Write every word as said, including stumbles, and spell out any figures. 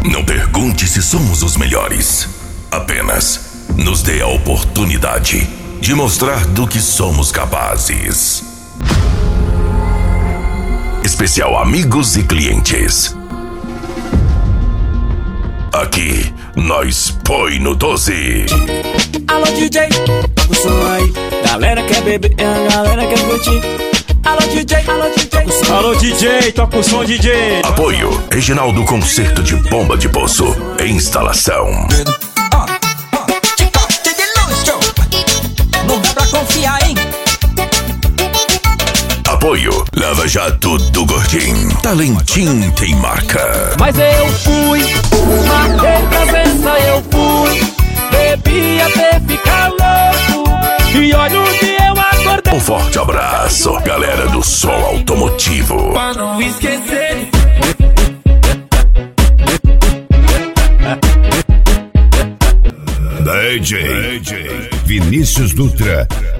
Não pergunte se somos os melhores. Apenas nos dê a oportunidade de mostrar do que somos capazes. Especial amigos e clientes. Aqui, nós põe no doze. Alô D J, toca o som aí. Galera quer beber, a galera quer curtir. Alô D J, alô D J, alô D J, toca o som D J. Apoio Reginaldo Concerto de Bomba de Poço. Instalação. Não dá pra confiar, hein? Apoio Lava Jato do Gordinho. Talentim tem marca. Mas eu fui, marquei presença, eu fui. Bebi até ficar louco. E olha o que eu acordei. Um forte abraço, galera do som automotivo. Pra não esquecer. D J Vinícius Dutra